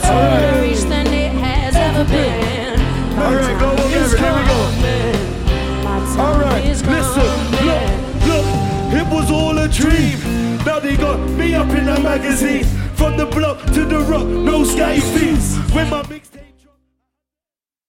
closer reach than it has ever been. Alright, go on, here we go. Alright, listen, look, it was all a dream. Now they got me up in a magazine. From the block to the rock, no sky fees. When my mix